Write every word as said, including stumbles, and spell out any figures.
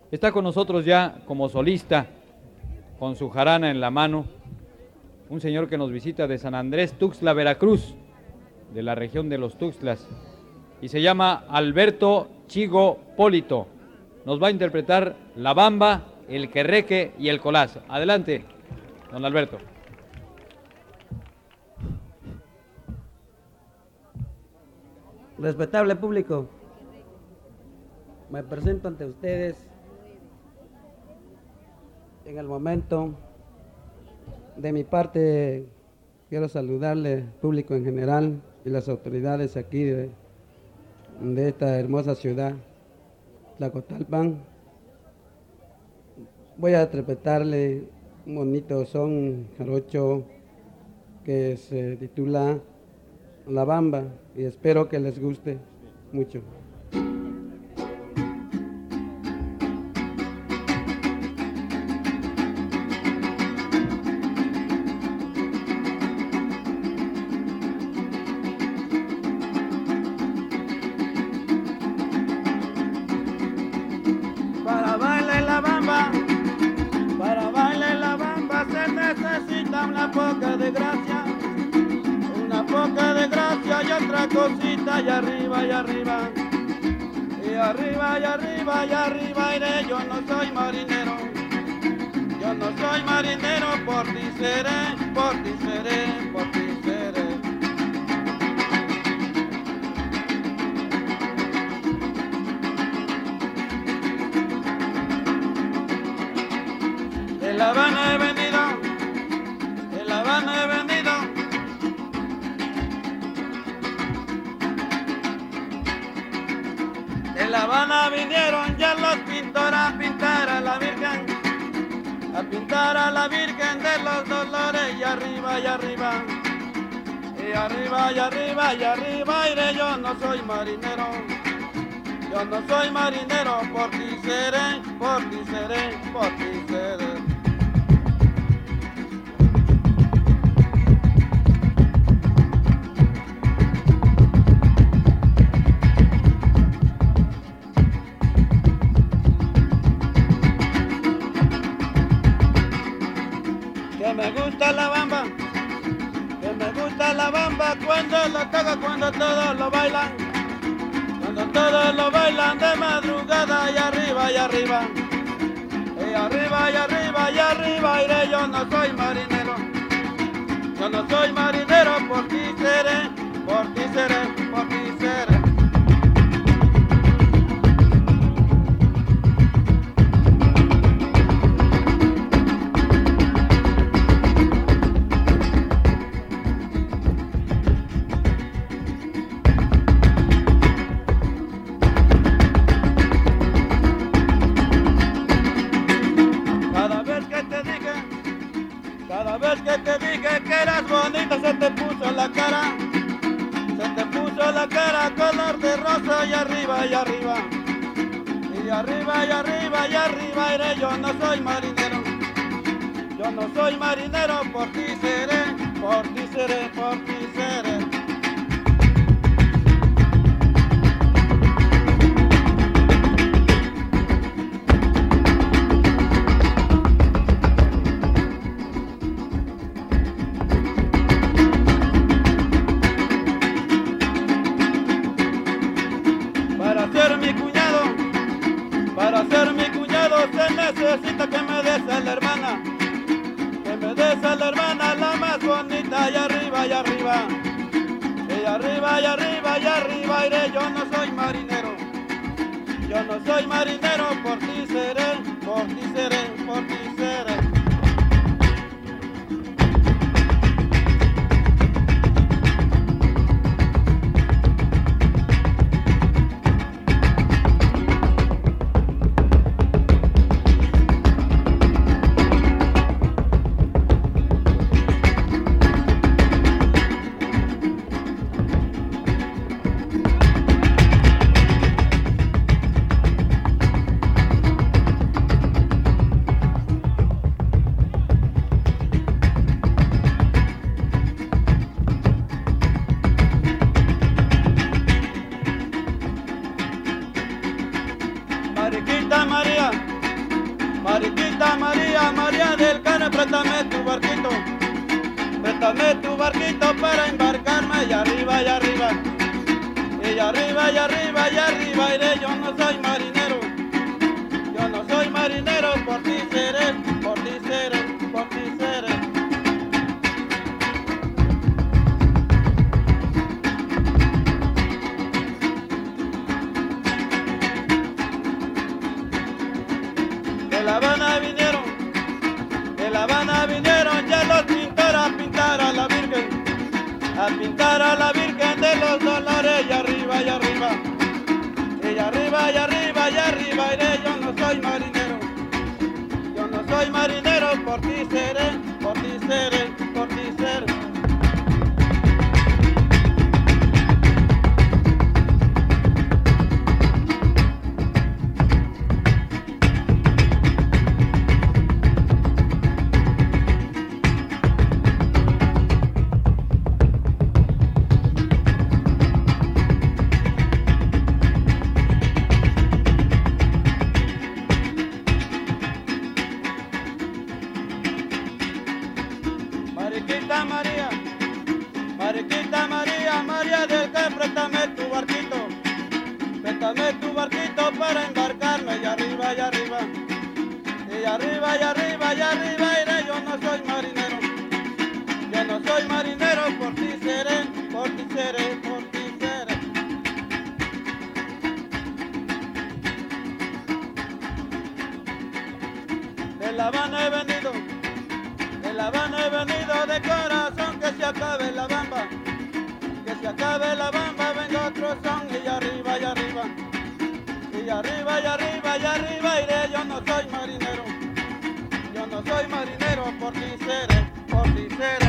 Está con nosotros ya como solista, con su jarana en la mano, un señor que nos visita de San Andrés Tuxtla, Veracruz, de la región de los Tuxtlas, y se llama Alberto Chigo Polito. Nos va a interpretar la bamba, el querreque y el colás. Adelante, don Alberto. Respetable público, me presento ante ustedes en el momento. De mi parte, quiero saludarle, público en general, y las autoridades aquí de, de esta hermosa ciudad, Tlacotalpan. Voy a interpretarle un bonito son jarocho que se titula La Bamba, y espero que les guste mucho. Para bailar la bamba, para bailar la bamba se necesita una poca de gracia, una poca de gracia y otra cosita, y arriba y arriba, y arriba y arriba y arriba iré. Yo no soy marinero, yo no soy marinero, por ti seré, por ti seré, por ti seré. De La Habana he venido, de La Habana he venido, de La Habana vinieron ya los pintores a pintar a la Virgen, a pintar a la Virgen de los Dolores, y arriba y arriba, y arriba y arriba y arriba iré. Yo no soy marinero, yo no soy marinero, por ti seré, por ti seré, por ti seré. Que me gusta la bamba, que me gusta la bamba cuando lo toca, cuando todos lo bailan, cuando todos lo bailan de madrugada, y arriba y arriba, y arriba y arriba y arriba iré. Yo no soy marinero, yo no soy marinero, por ti seré, por ti seré, por ti seré. Cada vez que te dije que eras bonita, se te puso la cara, se te puso la cara color de rosa, y arriba y arriba, y arriba y arriba y arriba iré. Yo no soy marinero, yo no soy marinero, por ti seré, por ti seré, por ti seré. Para ser mi cuñado, para ser mi cuñado se necesita que me des a la hermana, que me des a la hermana la más bonita, y arriba y arriba, y arriba y arriba y arriba iré. Yo no soy marinero, yo no soy marinero, por ti seré, por ti seré, por ti seré. Mariquita María, María del Carmen, préstame tu barquito, préstame tu barquito para embarcarme y arriba y arriba, y arriba y arriba y arriba iré. Yo no soy marinero, yo no soy marinero, por ti seré, por ti seré, por ti seré. De La Habana vinieron, de La Habana vinieron ya los pintores a pintar a la Virgen, a pintar a la Virgen de los Dolores y arriba y arriba, y arriba y arriba y arriba iré. Yo no soy marinero, yo no soy marinero, por ti seré, por ti seré, por ti seré. Mariquita María, Mariquita María, María del Carmen, préstame tu barquito, préstame tu barquito para embarcarme y arriba y arriba, y arriba y arriba y arriba iré. Yo no soy marinero, yo no soy marinero, por ti seré, por ti seré, por ti seré. De La Habana he venido, de La Habana he venido de corazón, que se acabe la bamba, que se acabe la bamba, venga otro son y arriba y arriba, y arriba y arriba y arriba iré. Yo no soy marinero, yo no soy marinero, por ti seré, por ti seré.